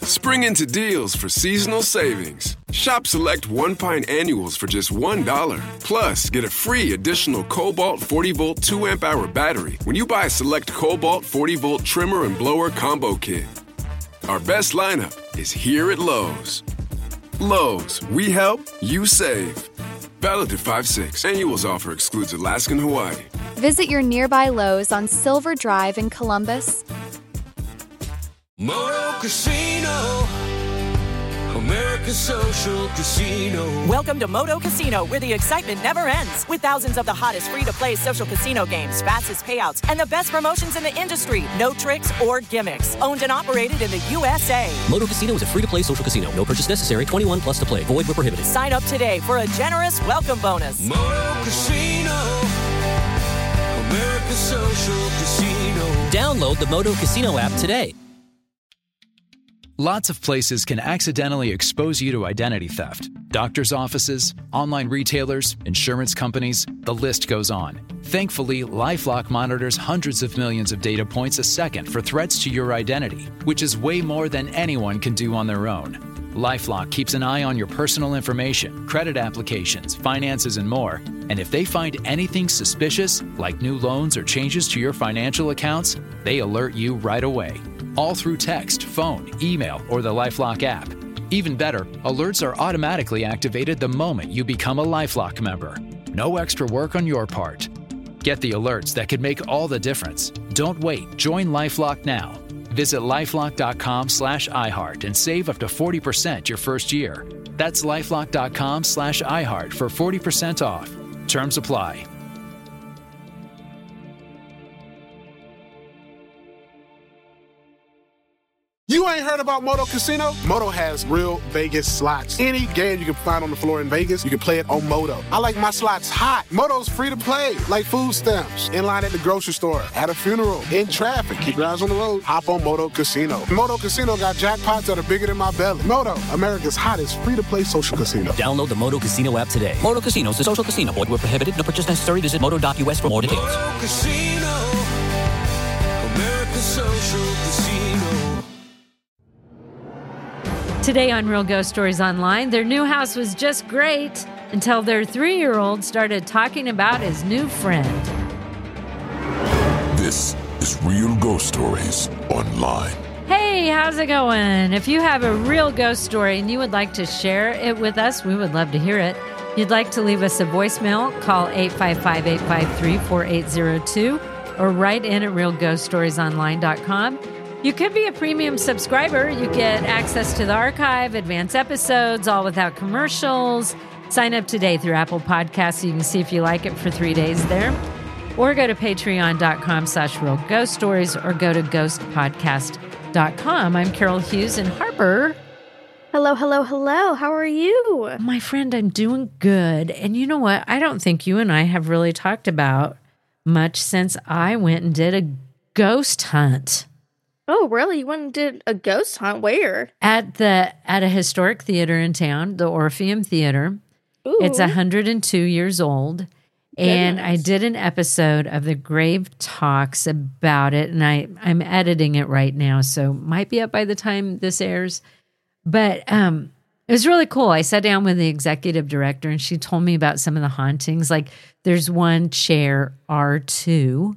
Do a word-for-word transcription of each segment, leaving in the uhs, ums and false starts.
Spring into deals for seasonal savings. Shop select one pint annuals for just one dollar. Plus, get a free additional Cobalt forty volt two amp hour battery when you buy a select Cobalt forty volt trimmer and blower combo kit. Our best lineup is here at Lowe's. Lowe's, we help, you save. Valid through five six. Annuals offer excludes Alaska and Hawaii. Visit your nearby Lowe's on Silver Drive in Columbus. Moto Casino, America's social casino. Welcome to Moto Casino, where the excitement never ends. With thousands of the hottest free-to-play social casino games, fastest payouts, and the best promotions in the industry. No tricks or gimmicks. Owned and operated in the U S A. Moto Casino is a free-to-play social casino. No purchase necessary. twenty-one plus to play. Void where prohibited. Sign up today for a generous welcome bonus. Moto Casino, America's social casino. Download the Moto Casino app today. Lots of places can accidentally expose you to identity theft. Doctors' offices, online retailers, insurance companies, the list goes on. Thankfully, LifeLock monitors hundreds of millions of data points a second for threats to your identity, which is way more than anyone can do on their own. LifeLock keeps an eye on your personal information, credit applications, finances, and more. And if they find anything suspicious, like new loans or changes to your financial accounts, they alert you right away. All through text, phone, email, or the LifeLock app. Even better, alerts are automatically activated the moment you become a LifeLock member. No extra work on your part. Get the alerts that could make all the difference. Don't wait. Join LifeLock now. Visit lifelock.com slash iHeart and save up to forty percent your first year. That's lifelock.com slash iHeart for forty percent off. Terms apply. You ain't heard about Moto Casino? Moto has real Vegas slots. Any game you can find on the floor in Vegas, you can play it on Moto. I like my slots hot. Moto's free to play, like food stamps. In line at the grocery store, at a funeral, in traffic. Keep your eyes on the road. Hop on Moto Casino. Moto Casino got jackpots that are bigger than my belly. Moto, America's hottest free-to-play social casino. Download the Moto Casino app today. Moto Casino is a social casino. Void where prohibited. No purchase necessary. Visit moto dot u s for more details. Moto Casino, America's social casino. Today on Real Ghost Stories Online, their new house was just great until their three-year-old started talking about his new friend. This is Real Ghost Stories Online. Hey, how's it going? If you have a real ghost story and you would like to share it with us, we would love to hear it. If you'd like to leave us a voicemail, call eight five five, eight five three, four eight zero two or write in at real ghost stories online dot com. You could be a premium subscriber. You get access to the archive, advanced episodes, all without commercials. Sign up today through Apple Podcasts so you can see if you like it for three days there. Or go to patreon.com slash real ghost stories or go to ghost podcast dot com. I'm Carol Hughes in Harper. Hello, hello, hello. How are you? My friend, I'm doing good. And you know what? I don't think you and I have really talked about much since I went and did a ghost hunt. Oh, really? You went and did a ghost hunt? Where? At the at a historic theater in town, the Orpheum Theater. Ooh. It's one hundred two years old. And Goodness. I did an episode of the Grave Talks about it, and I, I'm editing it right now, so might be up by the time this airs. But um, it was really cool. I sat down with the executive director, and she told me about some of the hauntings. Like, there's one chair, R two,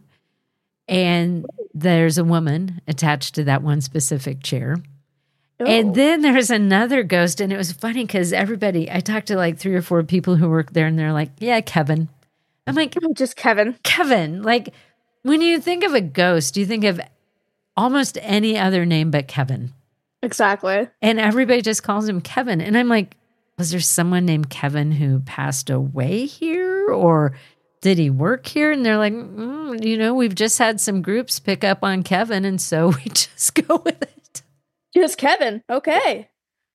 and there's a woman attached to that one specific chair. Oh. And then there's another ghost, and it was funny because everybody, I talked to like three or four people who work there, and they're like, yeah, Kevin. I'm like, just Kevin. Kevin. Like, when you think of a ghost, you think of almost any other name but Kevin. Exactly. And everybody just calls him Kevin. And I'm like, was there someone named Kevin who passed away here? Or did he work here? And they're like, mm, you know, we've just had some groups pick up on Kevin, and so we just go with it. Just Kevin. Okay.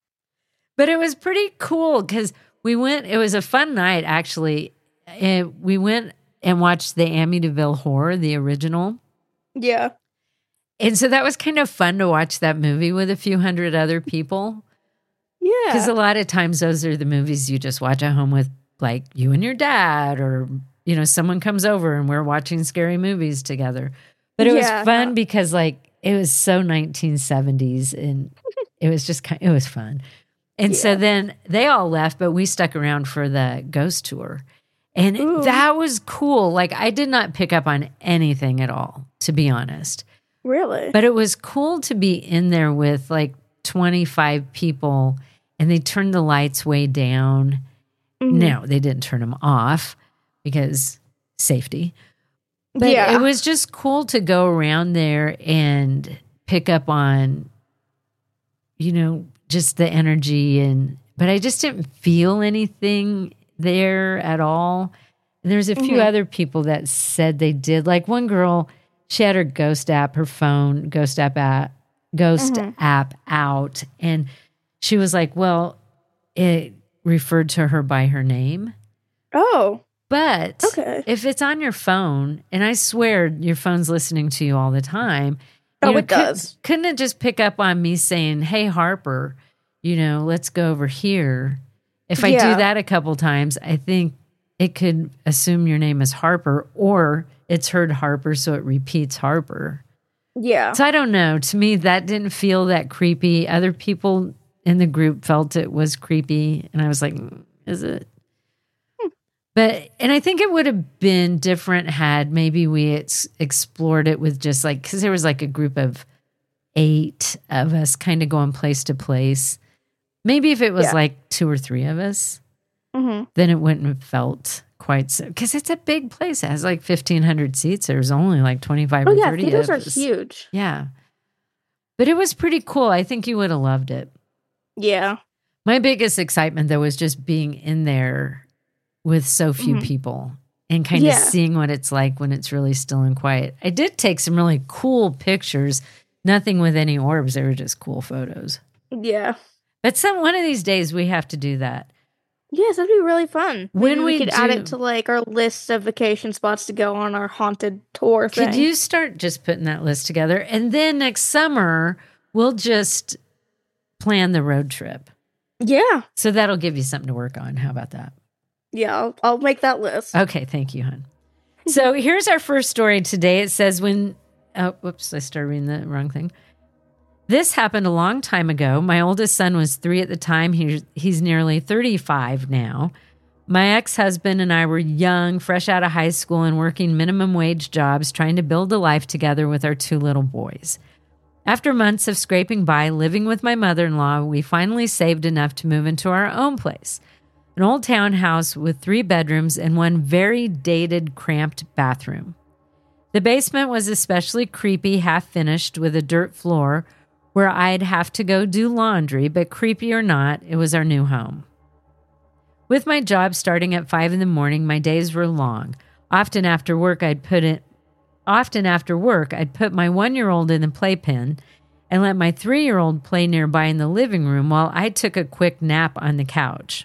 But it was pretty cool because we went, it was a fun night, actually. And we went and watched the Amityville Horror, the original. Yeah. And so that was kind of fun to watch that movie with a few hundred other people. Yeah. Because a lot of times those are the movies you just watch at home with, like, you and your dad, or, you know, someone comes over and we're watching scary movies together. But it Yeah, was fun no. because, like, it was so nineteen seventies. And it was just kind, it was fun. And Yeah. so then they all left, but we stuck around for the ghost tour. And Ooh. that was cool. Like, I did not pick up on anything at all, to be honest. Really? But it was cool to be in there with like twenty-five people, and they turned the lights way down. Mhm. No, they didn't turn them off because safety. But Yeah. it was just cool to go around there and pick up on, you know, just the energy. And but I just didn't feel anything there at all. And there's a few Mhm. other people that said they did. Like one girl, she had her ghost app, her phone ghost app app, ghost Mhm. app out, and she was like, "Well, it referred to her by her name." Oh, But Okay. if it's on your phone, and I swear your phone's listening to you all the time. Oh, you know, it does. Couldn't it just pick up on me saying, "Hey, Harper, you know, let's go over here"? If I Yeah. do that a couple times, I think it could assume your name is Harper, or it's heard Harper, so it repeats Harper. yeah. So I don't know. To me, that didn't feel that creepy. Other people in the group felt it was creepy, and I was like, "Mm, is it?" But, and I think it would have been different had maybe we ex- explored it with just like, because there was like a group of eight of us kind of going place to place. Maybe if it was Yeah. like two or three of us, hmm then it wouldn't have felt quite so, because it's a big place. It has like fifteen hundred seats. There's only like twenty-five Oh, or yeah. thirty Theaters of are us. huge. Yeah. But it was pretty cool. I think you would have loved it. Yeah. My biggest excitement, though, was just being in there with so few Mhm. people and kind Yeah. of seeing what it's like when it's really still and quiet. I did take some really cool pictures, nothing with any orbs. They were just cool photos. Yeah. But some one of these days we have to do that. Yes, that'd be really fun. When Maybe we, we could add do- it to like our list of vacation spots to go on our haunted tour thing. Could you start just putting that list together? And then next summer, we'll just plan the road trip. Yeah. So that'll give you something to work on. How about that? Yeah. I'll, I'll make that list. Okay, thank you, hon. So here's our first story today. It says when, oh, whoops, I started reading the wrong thing. This happened a long time ago. My oldest son was three at the time. He, he's nearly thirty-five now. My ex-husband and I were young, fresh out of high school and working minimum wage jobs, trying to build a life together with our two little boys. After months of scraping by, living with my mother-in-law, we finally saved enough to move into our own place. An old townhouse with three bedrooms and one very dated, cramped bathroom. The basement was especially creepy, half-finished, with a dirt floor where I'd have to go do laundry, but creepy or not, it was our new home. With my job starting at five in the morning, my days were long. Often after work, I'd put it, often after work, I'd put my one-year-old in the playpen and let my three-year-old play nearby in the living room while I took a quick nap on the couch.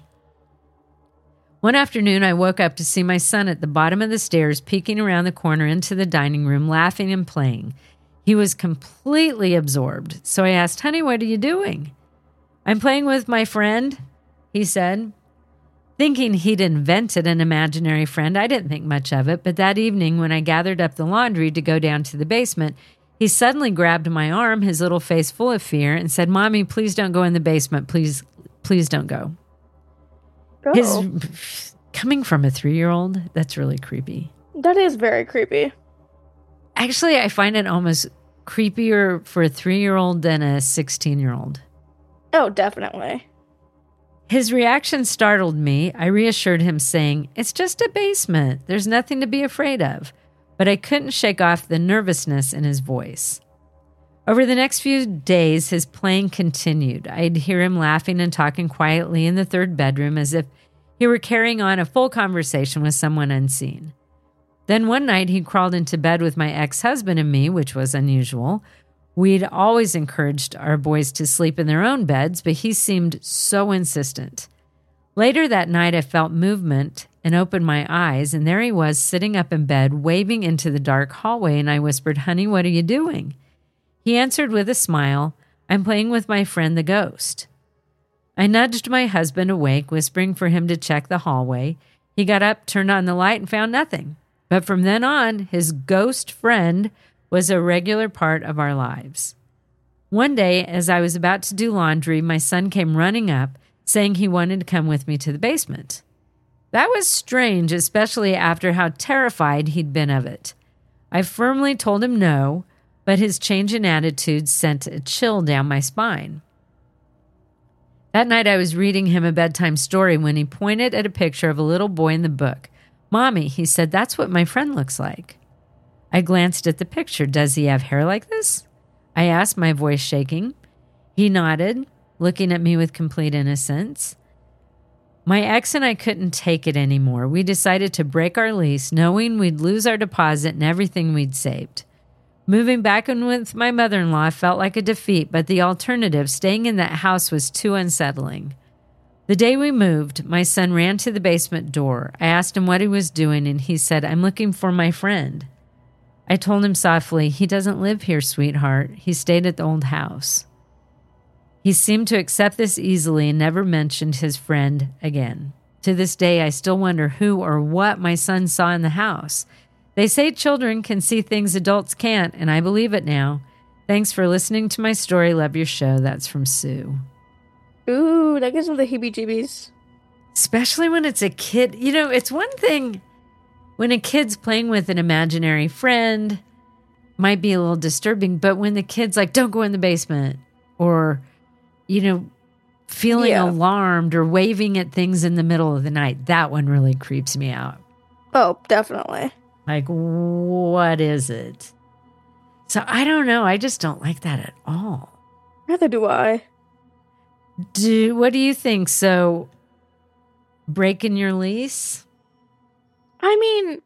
One afternoon, I woke up to see my son at the bottom of the stairs, peeking around the corner into the dining room, laughing and playing. He was completely absorbed, so I asked, "Honey, what are you doing?" "I'm playing with my friend," he said. Thinking he'd invented an imaginary friend, I didn't think much of it, but that evening when I gathered up the laundry to go down to the basement, he suddenly grabbed my arm, his little face full of fear, and said, "Mommy, please don't go in the basement. Please, please don't go." Oh, His coming from a three-year-old, that's really creepy. that is very creepy. Actually, I find it almost creepier for a three-year-old than a sixteen-year-old. Oh, definitely. His reaction startled me. I reassured him, saying, "It's just a basement. There's nothing to be afraid of." But I couldn't shake off the nervousness in his voice. Over the next few days, his playing continued. I'd hear him laughing and talking quietly in the third bedroom as if he were carrying on a full conversation with someone unseen. Then one night, he crawled into bed with my ex-husband and me, which was unusual. We'd always encouraged our boys to sleep in their own beds, but he seemed so insistent. Later that night, I felt movement and opened my eyes, and there he was sitting up in bed, waving into the dark hallway, and I whispered, "Honey, what are you doing?" He answered with a smile, "I'm playing with my friend the ghost." I nudged my husband awake, whispering for him to check the hallway. He got up, turned on the light, and found nothing. But from then on, his ghost friend was a regular part of our lives. One day, as I was about to do laundry, my son came running up, saying he wanted to come with me to the basement. That was strange, especially after how terrified he'd been of it. I firmly told him no, but his change in attitude sent a chill down my spine. That night I was reading him a bedtime story when he pointed at a picture of a little boy in the book. "Mommy," he said, "that's what my friend looks like." I glanced at the picture. "Does he have hair like this?" I asked, my voice shaking. He nodded, looking at me with complete innocence. My ex and I couldn't take it anymore. We decided to break our lease, knowing we'd lose our deposit and everything we'd saved. Moving back in with my mother-in-law felt like a defeat, but the alternative, staying in that house, was too unsettling. The day we moved, my son ran to the basement door. I asked him what he was doing, and he said, "I'm looking for my friend." I told him softly, "He doesn't live here, sweetheart. He stayed at the old house." He seemed to accept this easily and never mentioned his friend again. To this day, I still wonder who or what my son saw in the house. They say children can see things adults can't, and I believe it now. Thanks for listening to my story. Love your show. That's from Sue. Ooh, that gives me the heebie-jeebies. Especially when it's a kid. You know, it's one thing when a kid's playing with an imaginary friend, might be a little disturbing, but when the kid's like, "Don't go in the basement," or, you know, feeling Yeah. alarmed or waving at things in the middle of the night, that one really creeps me out. Oh, definitely. Like, what is it? So I don't know. I just don't like that at all. Neither do I. Do what do you think? So, breaking your lease? I mean,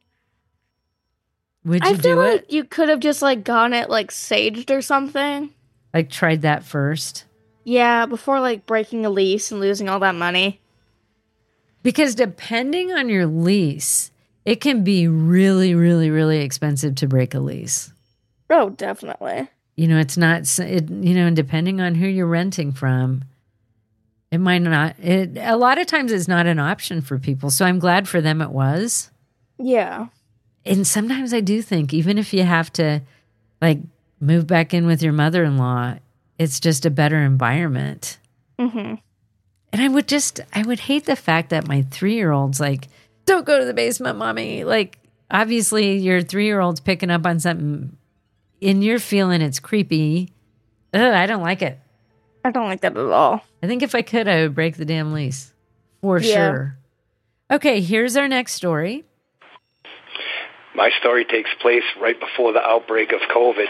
Would I you feel do like it? you could have just like gotten it like saged or something. Like, tried that first? Yeah, before like breaking a lease and losing all that money. Because depending on your lease, it can be really, really, really expensive to break a lease. Oh, definitely. You know, it's not, s- it, you know, and depending on who you're renting from, it might not, it, a lot of times it's not an option for people. So I'm glad for them it was. Yeah. And sometimes I do think, even if you have to like move back in with your mother-in-law, it's just a better environment. Mm-hmm. And I would just, I would hate the fact that my three-year-old's like, "Don't go to the basement, mommy." Like, obviously your three-year-old's picking up on something and you're feeling it's creepy. Ugh, I don't like it. I don't like that at all. I think if I could, I would break the damn lease. For Yeah. sure. Okay, here's our next story. My story takes place right before the outbreak of COVID.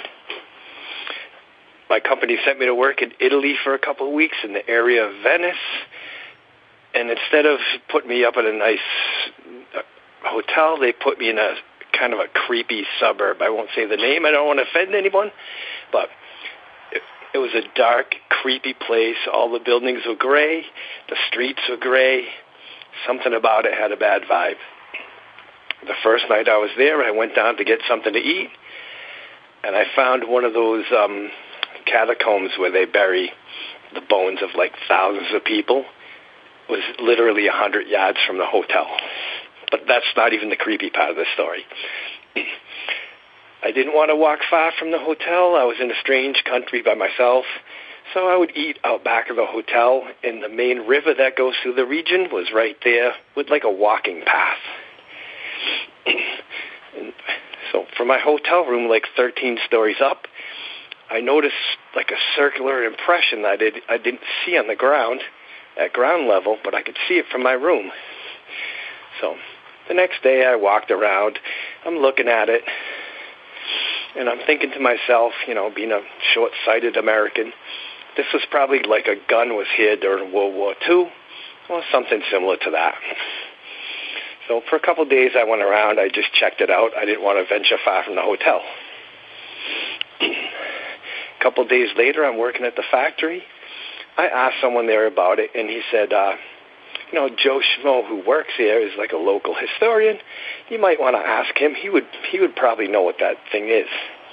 My company sent me to work in Italy for a couple of weeks in the area of Venice. And instead of putting me up at a nice uh, hotel, they put me in a kind of a creepy suburb. I won't say the name. I don't want to offend anyone. But it, it was a dark, creepy place. All the buildings were gray. The streets were gray. Something about it had a bad vibe. The first night I was there, I went down to get something to eat. And I found one of those um, catacombs where they bury the bones of like thousands of people. It was literally a hundred yards from the hotel. But that's not even the creepy part of the story. I didn't want to walk far from the hotel. I was in a strange country by myself. So I would eat out back of the hotel, and the main river that goes through the region was right there with like a walking path. And so from my hotel room, like thirteen stories up, I noticed like a circular impression that I, did, I didn't see on the ground at ground level, but I could see it from my room. So the next day I walked around, I'm looking at it, and I'm thinking to myself, you know, being a short-sighted American, this was probably like a gun was here during World War Two, or something similar to that. So for a couple of days I went around, I just checked it out. I didn't want to venture far from the hotel. A couple of days later, I'm working at the factory. I asked someone there about it, and he said, uh, you know, Joe Schmo, who works here, is like a local historian. You might want to ask him. He would he would probably know what that thing is.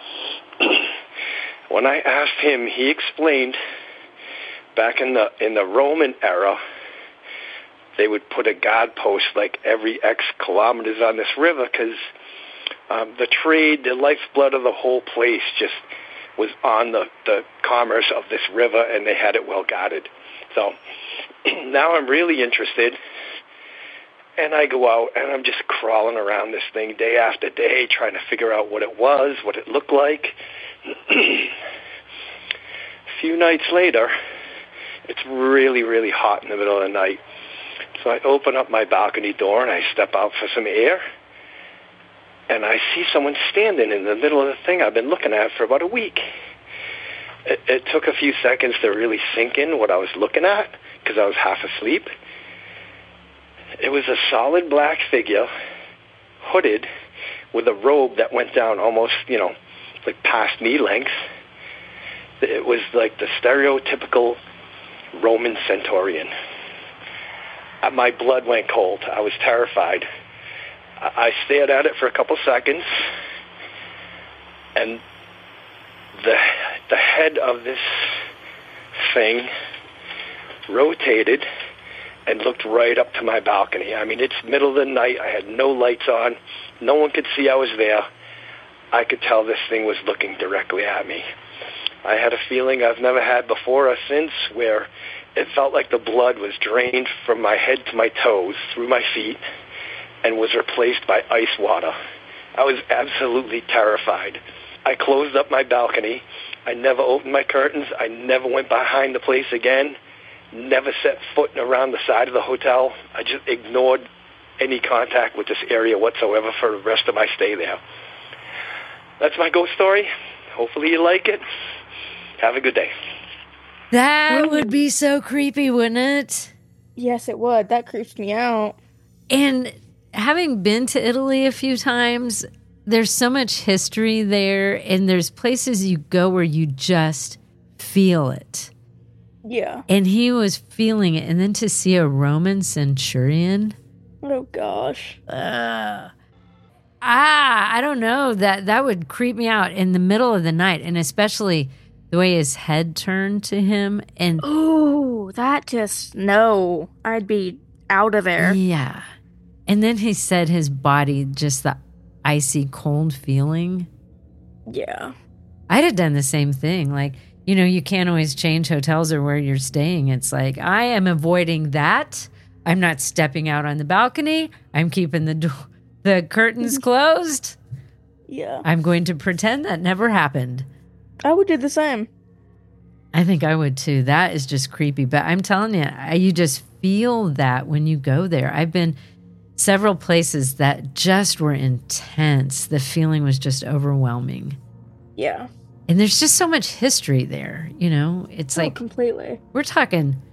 When I asked him, he explained back in the in the Roman era, they would put a guard post like every X kilometers on this river because um, the trade, the lifeblood of the whole place just was on the, the commerce of this river, and they had it well guarded. So now I'm really interested, and I go out, and I'm just crawling around this thing day after day, trying to figure out what it was, what it looked like. A few nights later, it's really, really hot in the middle of the night. So I open up my balcony door, and I step out for some air, and I see someone standing in the middle of the thing I've been looking at for about a week. It, it took a few seconds to really sink in what I was looking at, because I was half asleep. It was a solid black figure, hooded, with a robe that went down almost, you know, like past knee length. It was like the stereotypical Roman centurion. My blood went cold. I was terrified. I stared at it for a couple seconds, and the the head of this thing rotated and looked right up to my balcony. I mean, it's middle of the night. I had no lights on. No one could see I was there. I could tell this thing was looking directly at me. I had a feeling I've never had before or since, where it felt like the blood was drained from my head to my toes, through my feet, and was replaced by ice water. I was absolutely terrified. I closed up my balcony. I never opened my curtains. I never went behind the place again. Never set foot around the side of the hotel. I just ignored any contact with this area whatsoever for the rest of my stay there. That's my ghost story. Hopefully you like it. Have a good day. That would be so creepy, wouldn't it? Yes, it would. That creeps me out. And having been to Italy a few times, there's so much history there, and there's places you go where you just feel it. Yeah. And he was feeling it. And then to see a Roman centurion. Oh, gosh. Uh, ah, I don't know. That, that would creep me out in the middle of the night, and especially the way his head turned to him. And oh, that just, no. I'd be out of there. Yeah. And then he said his body, just the icy cold feeling. Yeah. I'd have done the same thing. Like, you know, you can't always change hotels or where you're staying. It's like, I am avoiding that. I'm not stepping out on the balcony. I'm keeping the do- the curtains closed. Yeah. I'm going to pretend that never happened. I would do the same. I think I would too. That is just creepy. But I'm telling you, you just feel that when you go there. I've been several places that just were intense. The feeling was just overwhelming. Yeah. And there's just so much history there, you know? It's oh, like... completely. We're talking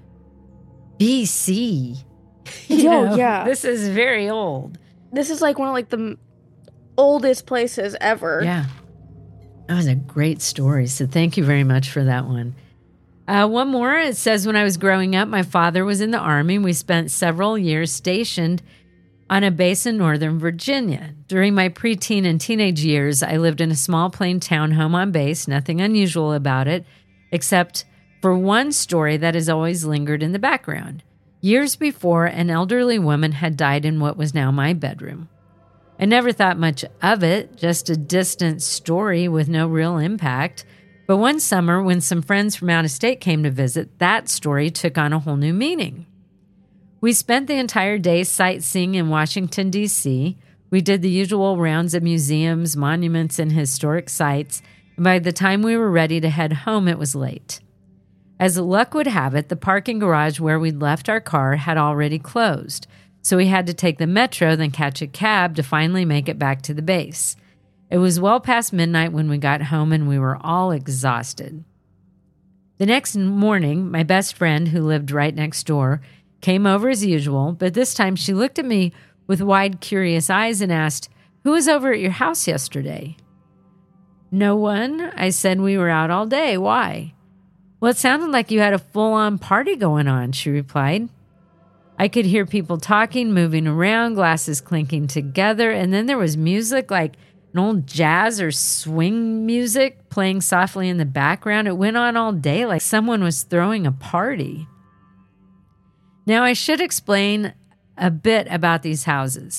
B C. You oh, know? yeah. This is very old. This is like one of like the oldest places ever. Yeah. That was a great story. So thank you very much for that one. Uh, one more. It says, when I was growing up, my father was in the Army. We spent several years stationed on a base in Northern Virginia. During my preteen and teenage years, I lived in a small plain townhome on base. Nothing unusual about it, except for one story that has always lingered in the background. Years before, an elderly woman had died in what was now my bedroom. I never thought much of it, just a distant story with no real impact. But one summer, when some friends from out of state came to visit, that story took on a whole new meaning. We spent the entire day sightseeing in Washington, D C. We did the usual rounds of museums, monuments, and historic sites, and by the time we were ready to head home, it was late. As luck would have it, the parking garage where we'd left our car had already closed, so we had to take the metro, then catch a cab to finally make it back to the base. It was well past midnight when we got home, and we were all exhausted. The next morning, my best friend, who lived right next door, came over as usual, but this time she looked at me with wide, curious eyes and asked, "Who was over at your house yesterday?" "No one." I said, "We were out all day. Why?" "Well, it sounded like you had a full-on party going on," she replied. I could hear people talking, moving around, glasses clinking together, and then there was music, like an old jazz or swing music playing softly in the background. It went on all day like someone was throwing a party. Now, I should explain a bit about these houses.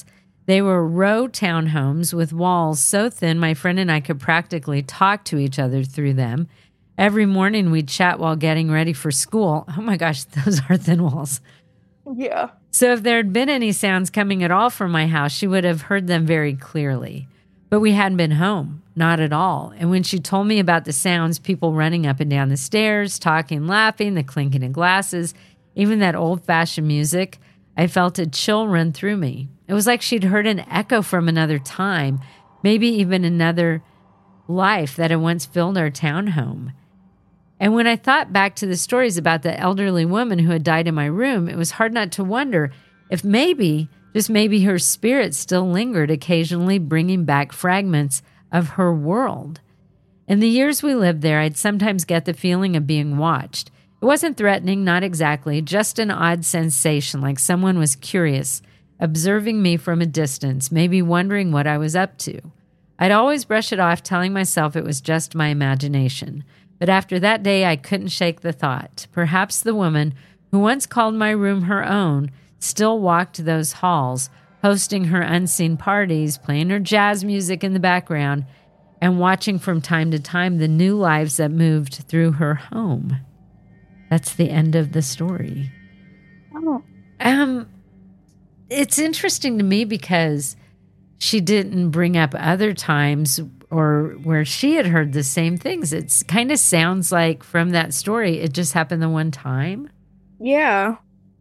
They were row townhomes with walls so thin my friend and I could practically talk to each other through them. Every morning we'd chat while getting ready for school. Oh my gosh, those are thin walls. Yeah. So if there had been any sounds coming at all from my house, she would have heard them very clearly. But we hadn't been home, not at all. And when she told me about the sounds, people running up and down the stairs, talking, laughing, the clinking of glasses, even that old-fashioned music, I felt a chill run through me. It was like she'd heard an echo from another time, maybe even another life that had once filled our townhome. And when I thought back to the stories about the elderly woman who had died in my room, it was hard not to wonder if maybe, just maybe, her spirit still lingered, occasionally bringing back fragments of her world. In the years we lived there, I'd sometimes get the feeling of being watched. It wasn't threatening, not exactly, just an odd sensation, like someone was curious, observing me from a distance, maybe wondering what I was up to. I'd always brush it off, telling myself it was just my imagination. But after that day, I couldn't shake the thought. Perhaps the woman who once called my room her own still walked those halls, hosting her unseen parties, playing her jazz music in the background, and watching from time to time the new lives that moved through her home. That's the end of the story. Oh. Um, it's interesting to me because she didn't bring up other times or where she had heard the same things. It kind of sounds like from that story, it just happened the one time. Yeah.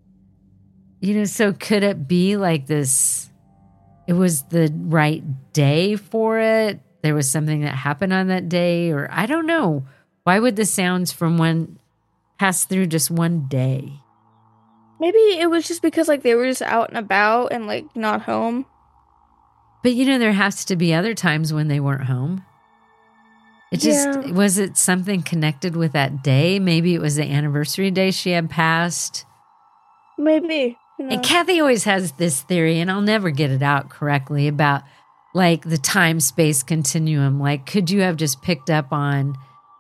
You know, so could it be like this? It was the right day for it. There was something that happened on that day, or I don't know. Why would the sounds from one pass through just one day? Maybe it was just because like they were just out and about and like not home. But, you know, there has to be other times when they weren't home. It just, Yeah. was it something connected with that day? Maybe it was the anniversary day she had passed. Maybe. You know. And Kathy always has this theory, and I'll never get it out correctly, about like the time-space continuum. Like, could you have just picked up on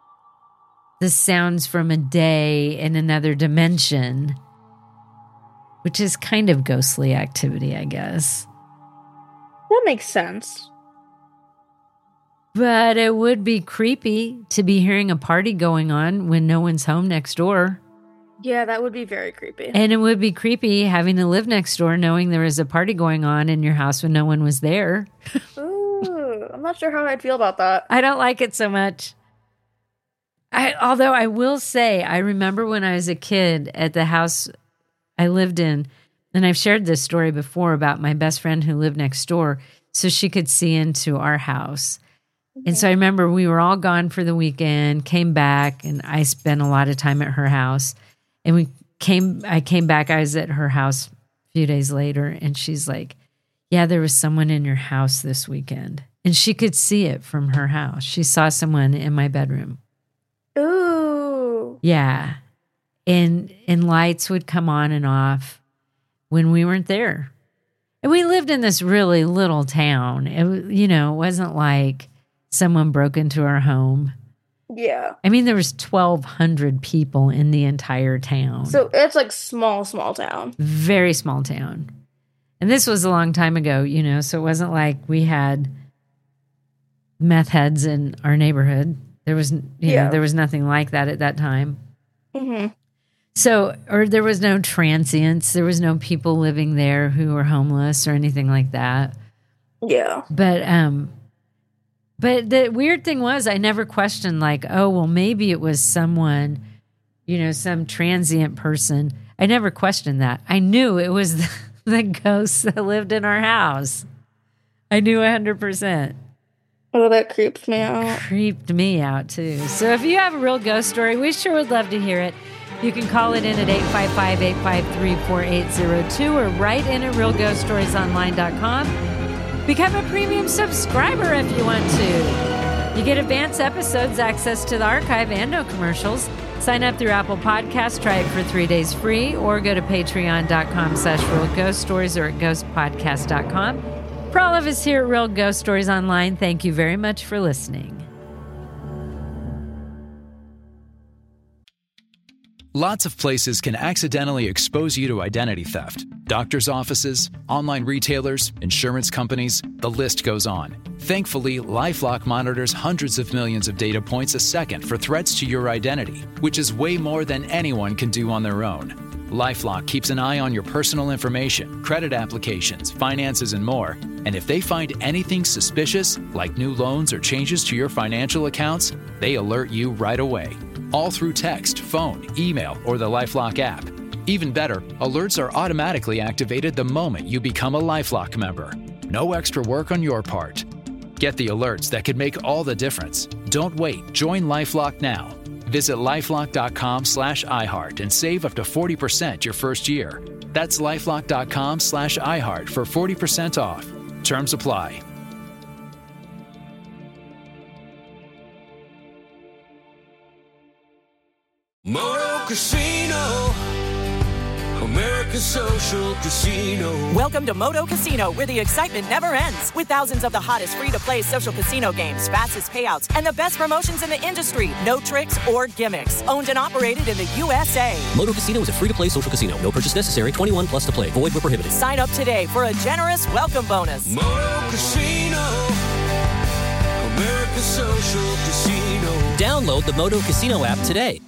the sounds from a day in another dimension? Which is kind of ghostly activity, I guess. That makes sense. But it would be creepy to be hearing a party going on when no one's home next door. Yeah, that would be very creepy. And it would be creepy having to live next door knowing there was a party going on in your house when no one was there. Ooh, I'm not sure how I'd feel about that. I don't like it so much. I, although I will say, I remember when I was a kid at the house I lived in, and I've shared this story before about my best friend who lived next door so she could see into our house. And so I remember we were all gone for the weekend, came back, and I spent a lot of time at her house. And we came, I came back, I was at her house a few days later, and she's like, yeah, there was someone in your house this weekend. And she could see it from her house. She saw someone in my bedroom. Ooh. Yeah. And, and lights would come on and off when we weren't there. And we lived in this really little town. It, you know, it wasn't like someone broke into our home. Yeah. I mean, there was twelve hundred people in the entire town. So it's like small, small town. Very small town. And this was a long time ago, you know, so it wasn't like we had meth heads in our neighborhood. There was, you Yeah. know, there was nothing like that at that time. Mm-hmm. So, or there was no transients. There was no people living there who were homeless or anything like that. Yeah. But, um, but the weird thing was I never questioned like, oh, well, maybe it was someone, you know, some transient person. I never questioned that. I knew it was the, the ghosts that lived in our house. I knew one hundred percent. Oh, that creeps me out. Creeped me out too. So if you have a real ghost story, we sure would love to hear it. You can call it in at eight five five, eight five three, four eight zero two or write in at real ghost stories online dot com. Become a premium subscriber if you want to. You get advanced episodes, access to the archive, and no commercials. Sign up through Apple Podcasts, try it for three days free, or go to patreon.com slash real ghost stories or at ghost podcast dot com. For all of us here at Real Ghost Stories Online, thank you very much for listening. Lots of places can accidentally expose you to identity theft. Doctors' offices, online retailers, insurance companies, the list goes on. Thankfully, LifeLock monitors hundreds of millions of data points a second for threats to your identity, which is way more than anyone can do on their own. LifeLock keeps an eye on your personal information, credit applications, finances, and more. And if they find anything suspicious, like new loans or changes to your financial accounts, they alert you right away. All through text, phone, email, or the LifeLock app. Even better, alerts are automatically activated the moment you become a LifeLock member. No extra work on your part. Get the alerts that could make all the difference. Don't wait. Join LifeLock now. Visit lifelock.com slash iHeart and save up to forty percent your first year. That's lifelock.com slash iHeart for forty percent off. Terms apply. Moto Casino, America's Social Casino. Welcome to Moto Casino, where the excitement never ends. With thousands of the hottest free-to-play social casino games, fastest payouts, and the best promotions in the industry. No tricks or gimmicks. Owned and operated in the U S A. Moto Casino is a free-to-play social casino. No purchase necessary. twenty-one plus to play. Void where prohibited. Sign up today for a generous welcome bonus. Moto Casino, America's Social Casino. Download the Moto Casino app today.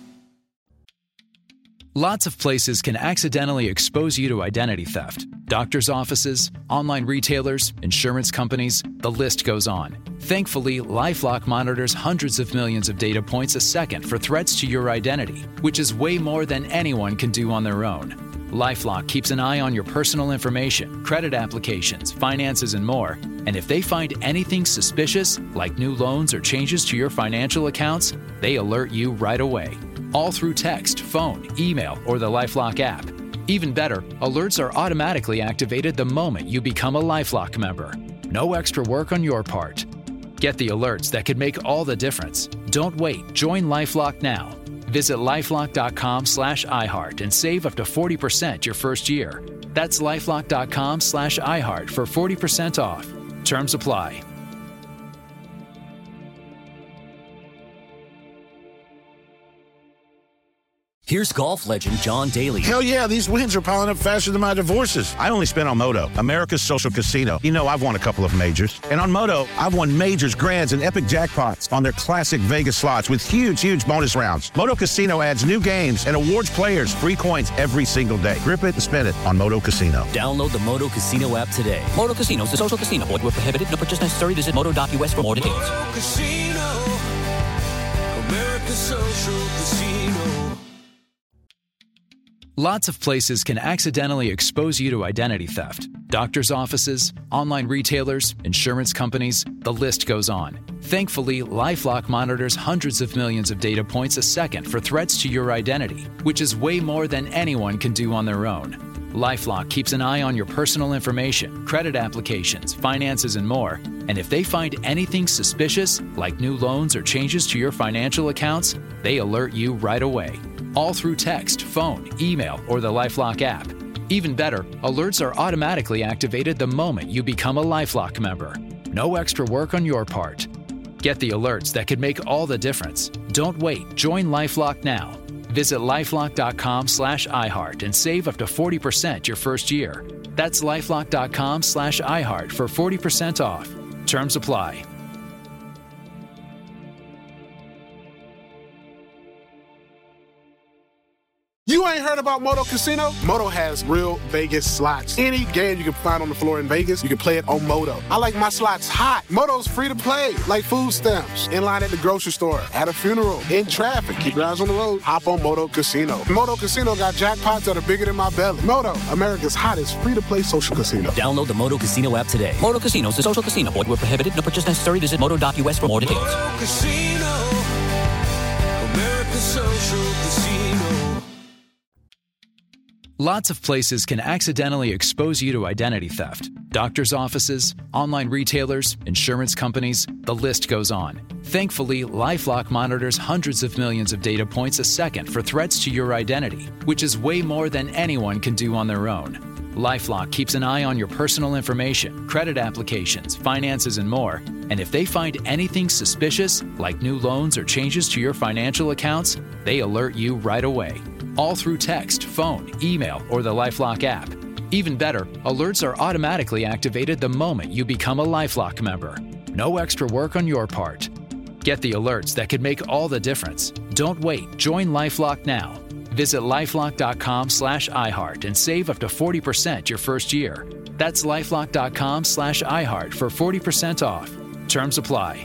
Lots of places can accidentally expose you to identity theft. Doctors' offices, online retailers, insurance companies, the list goes on. Thankfully, LifeLock monitors hundreds of millions of data points a second for threats to your identity, which is way more than anyone can do on their own. LifeLock keeps an eye on your personal information, credit applications, finances, and more. And if they find anything suspicious, like new loans or changes to your financial accounts, they alert you right away. All through text, phone, email, or the LifeLock app. Even better, alerts are automatically activated the moment you become a LifeLock member. No extra work on your part. Get the alerts that could make all the difference. Don't wait. Join LifeLock now. Visit lifelock.com slash iHeart and save up to forty percent your first year. That's lifelock.com slash iHeart for forty percent off. Terms apply. Here's golf legend John Daly. Hell yeah, these wins are piling up faster than my divorces. I only spent on Moto, America's Social Casino. You know, I've won a couple of majors. And on Moto, I've won majors, grands, and epic jackpots on their classic Vegas slots with huge, huge bonus rounds. Moto Casino adds new games and awards players free coins every single day. Grip it and spin it on Moto Casino. Download the Moto Casino app today. Moto Casino is a social casino. Void where prohibited. No purchase necessary. Visit moto dot U S for more details. Moto Casino, America's Social Casino. Lots of places can accidentally expose you to identity theft. Doctors' offices, online retailers, insurance companies, the list goes on. Thankfully, LifeLock monitors hundreds of millions of data points a second for threats to your identity, which is way more than anyone can do on their own. LifeLock keeps an eye on your personal information, credit applications, finances, and more. And if they find anything suspicious, like new loans or changes to your financial accounts, they alert you right away. All through text, phone, email, or the LifeLock app. Even better, alerts are automatically activated the moment you become a LifeLock member. No extra work on your part. Get the alerts that could make all the difference. Don't wait. Join LifeLock now. Visit lifelock.com slash iHeart and save up to forty percent your first year. That's lifelock.com slash iHeart for forty percent off. Terms apply. You ain't heard about Moto Casino? Moto has real Vegas slots. Any game you can find on the floor in Vegas, you can play it on Moto. I like my slots hot. Moto's free to play, like food stamps. In line at the grocery store, at a funeral, in traffic. Keep your eyes on the road. Hop on Moto Casino. Moto Casino got jackpots that are bigger than my belly. Moto, America's hottest free-to-play social casino. Download the Moto Casino app today. Moto Casino is a social casino. Void where prohibited. No purchase necessary. Visit moto dot U S for more details. Moto Casino, America's Social Casino. Lots of places can accidentally expose you to identity theft. Doctors' offices, online retailers, insurance companies, the list goes on. Thankfully, LifeLock monitors hundreds of millions of data points a second for threats to your identity, which is way more than anyone can do on their own. LifeLock keeps an eye on your personal information, credit applications, finances, and more. And if they find anything suspicious, like new loans or changes to your financial accounts, they alert you right away. All through text, phone, email, or the LifeLock app. Even better, alerts are automatically activated the moment you become a LifeLock member. No extra work on your part. Get the alerts that could make all the difference. Don't wait. Join LifeLock now. Visit lifelock.com slash iHeart and save up to forty percent your first year. That's lifelock.com slash iHeart for forty percent off. Terms apply.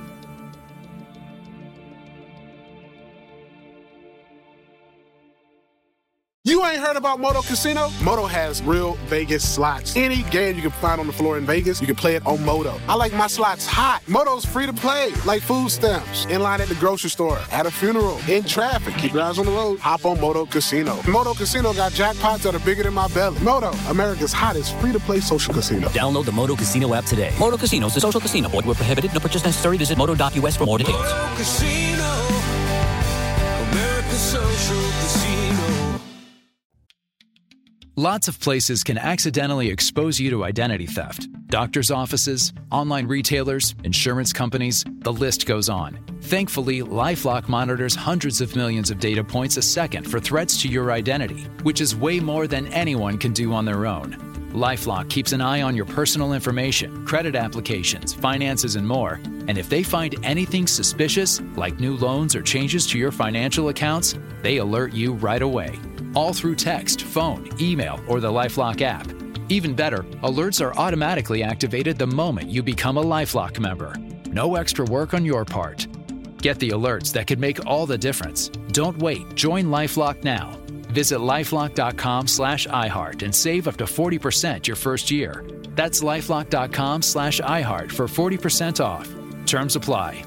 You ain't heard about Moto Casino? Moto has real Vegas slots. Any game you can find on the floor in Vegas, you can play it on Moto. I like my slots hot. Moto's free to play, like food stamps. In line at the grocery store, at a funeral, in traffic. Keep your eyes on the road. Hop on Moto Casino. Moto Casino got jackpots that are bigger than my belly. Moto, America's hottest free-to-play social casino. Download the Moto Casino app today. Moto Casino is a social casino. Void where prohibited. No purchase necessary. Visit moto dot u s for more details. Moto Casino, America's social casino. Lots of places can accidentally expose you to identity theft. Doctors' offices, online retailers, insurance companies, the list goes on. Thankfully, LifeLock monitors hundreds of millions of data points a second for threats to your identity, which is way more than anyone can do on their own. LifeLock keeps an eye on your personal information, credit applications, finances, and more. And if they find anything suspicious, like new loans or changes to your financial accounts, they alert you right away. All through text, phone, email, or the LifeLock app. Even better, alerts are automatically activated the moment you become a LifeLock member. No extra work on your part. Get the alerts that could make all the difference. Don't wait. Join LifeLock now. Visit lifelock.com slash iHeart and save up to forty percent your first year. That's lifelock.com slash iHeart for forty percent off. Terms apply.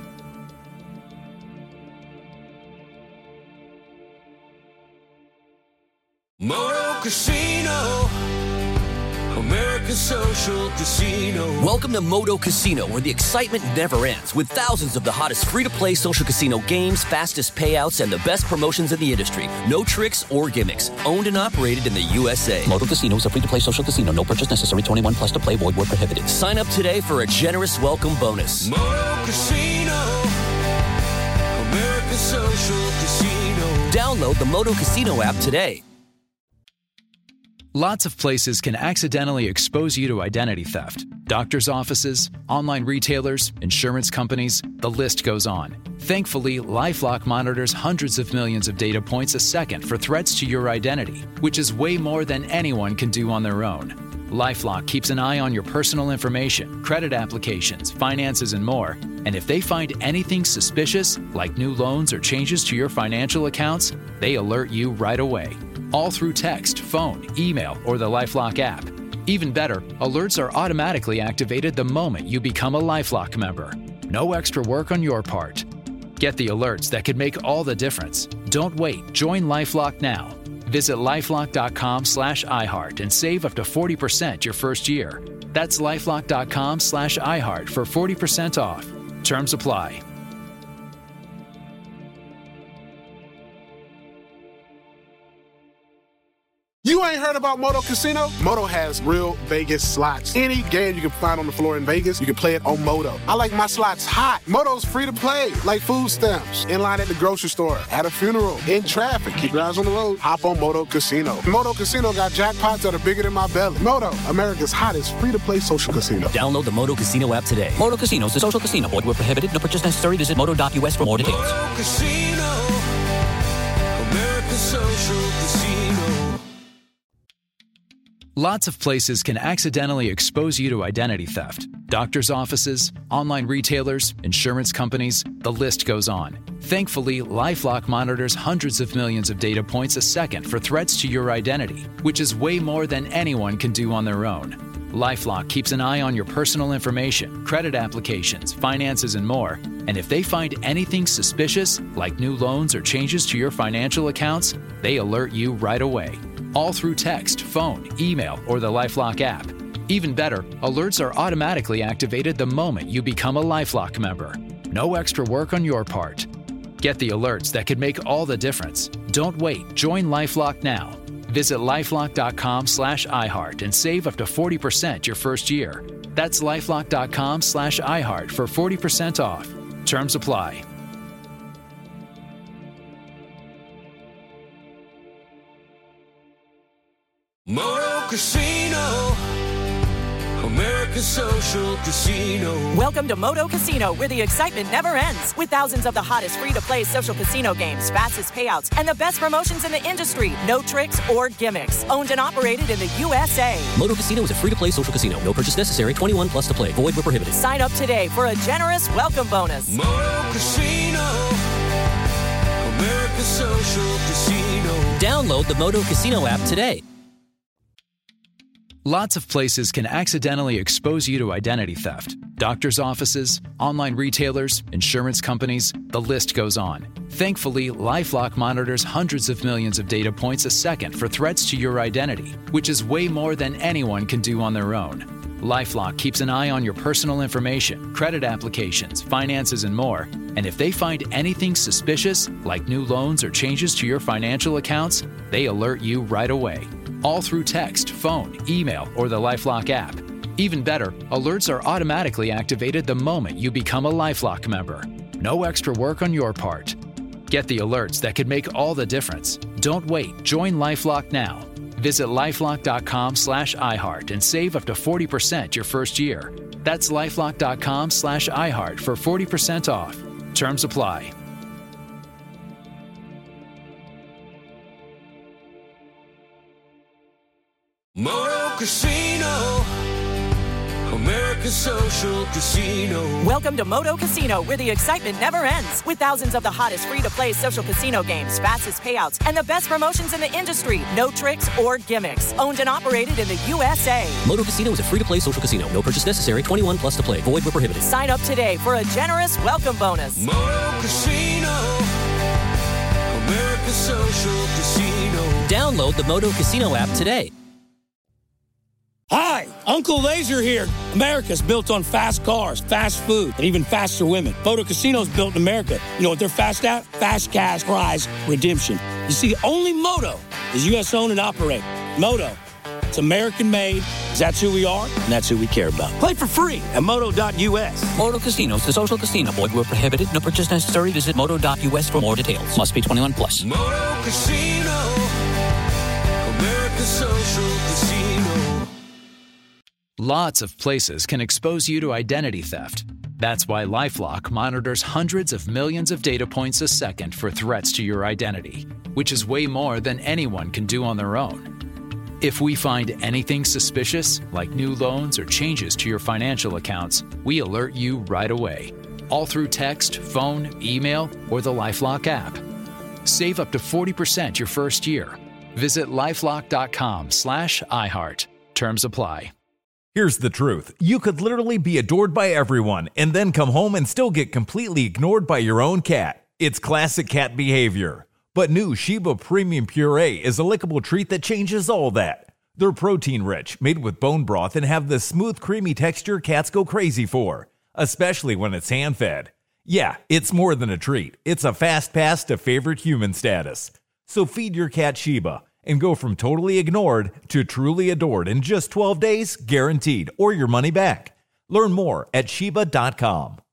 Moto Casino, America's social casino. Welcome to Moto Casino, where the excitement never ends, with thousands of the hottest free-to-play social casino games, fastest payouts, and the best promotions in the industry. No tricks or gimmicks. Owned and operated in the U S A. Moto Casino is a free-to-play social casino. No purchase necessary. twenty-one plus to play. Void where prohibited. Sign up today for a generous welcome bonus. Moto Casino, America's social casino. Download the Moto Casino app today. Lots of places can accidentally expose you to identity theft. Doctors' offices, online retailers, insurance companies, the list goes on. Thankfully, LifeLock monitors hundreds of millions of data points a second for threats to your identity, which is way more than anyone can do on their own. LifeLock keeps an eye on your personal information, credit applications, finances, and more. And if they find anything suspicious, like new loans or changes to your financial accounts, they alert you right away. All through text, phone, email, or the LifeLock app. Even better, alerts are automatically activated the moment you become a LifeLock member. No extra work on your part. Get the alerts that could make all the difference. Don't wait. Join LifeLock now. Visit lifelock.com slash iHeart and save up to forty percent your first year. That's lifelock.com slash iHeart for forty percent off. Terms apply. You ain't heard about Moto Casino? Moto has real Vegas slots. Any game you can find on the floor in Vegas, you can play it on Moto. I like my slots hot. Moto's free to play, like food stamps. In line at the grocery store, at a funeral, in traffic. Keep your eyes on the road. Hop on Moto Casino. Moto Casino got jackpots that are bigger than my belly. Moto, America's hottest free-to-play social casino. Download the Moto Casino app today. Moto Casino is a social casino. Void where prohibited. No purchase necessary. Visit moto dot u s for more details. Moto Casino, America's social casino. Lots of places can accidentally expose you to identity theft. Doctors' offices, online retailers, insurance companies, the list goes on. Thankfully, LifeLock monitors hundreds of millions of data points a second for threats to your identity, which is way more than anyone can do on their own. LifeLock keeps an eye on your personal information, credit applications, finances, and more. And if they find anything suspicious, like new loans or changes to your financial accounts, they alert you right away. All through text, phone, email, or the LifeLock app. Even better, alerts are automatically activated the moment you become a LifeLock member. No extra work on your part. Get the alerts that could make all the difference. Don't wait. Join LifeLock now. Visit lifelock.com slash iHeart and save up to forty percent your first year. That's lifelock.com slash iHeart for forty percent off. Terms apply. Moto Casino. America's Social Casino. Welcome to Moto Casino, where the excitement never ends. With thousands of the hottest free-to-play social casino games, fastest payouts, and the best promotions in the industry. No tricks or gimmicks. Owned and operated in the U S A. Moto Casino is a free-to-play social casino. No purchase necessary. twenty-one plus to play. Void where prohibited. Sign up today for a generous welcome bonus. Moto Casino. America's Social Casino. Download the Moto Casino app today. Lots of places can accidentally expose you to identity theft. Doctors' offices, online retailers, insurance companies, the list goes on. Thankfully, LifeLock monitors hundreds of millions of data points a second for threats to your identity, which is way more than anyone can do on their own. LifeLock keeps an eye on your personal information, credit applications, finances, and more. And if they find anything suspicious, like new loans or changes to your financial accounts, they alert you right away. All through text, phone, email, or the LifeLock app. Even better, alerts are automatically activated the moment you become a LifeLock member. No extra work on your part. Get the alerts that could make all the difference. Don't wait. Join LifeLock now. Visit LifeLock.com slash iHeart and save up to forty percent your first year. That's LifeLock.com slash iHeart for forty percent off. Terms apply. Moto Casino. America's Social Casino. Welcome to Moto Casino, where the excitement never ends. With thousands of the hottest free-to-play social casino games, fastest payouts, and the best promotions in the industry. No tricks or gimmicks. Owned and operated in the U S A. Moto Casino is a free-to-play social casino. No purchase necessary. twenty-one plus to play. Void where prohibited. Sign up today for a generous welcome bonus. Moto Casino. America's Social Casino. Download the Moto Casino app today. Hi, Uncle Laser here. America's built on fast cars, fast food, and even faster women. Moto Casino's built in America. You know what they're fast at? Fast cash prize redemption. You see, only Moto is U S owned and operated. Moto, it's American made. That's who we are, and that's who we care about. Play for free at moto dot U S. Moto Casino is the social casino. Void where prohibited. No purchase necessary. Visit moto dot U S for more details. Must be twenty-one plus. Moto Casino. America's Social Casino. Lots of places can expose you to identity theft. That's why LifeLock monitors hundreds of millions of data points a second for threats to your identity, which is way more than anyone can do on their own. If we find anything suspicious, like new loans or changes to your financial accounts, we alert you right away. All through text, phone, email, or the LifeLock app. Save up to forty percent your first year. Visit LifeLock.com slash iHeart. Terms apply. Here's the truth. You could literally be adored by everyone and then come home and still get completely ignored by your own cat. It's classic cat behavior. But new Sheba Premium Puree is a lickable treat that changes all that. They're protein-rich, made with bone broth, and have the smooth, creamy texture cats go crazy for, especially when it's hand-fed. Yeah, it's more than a treat. It's a fast pass to favorite human status. So feed your cat Sheba and go from totally ignored to truly adored in just twelve days, guaranteed, or your money back. Learn more at Sheba dot com.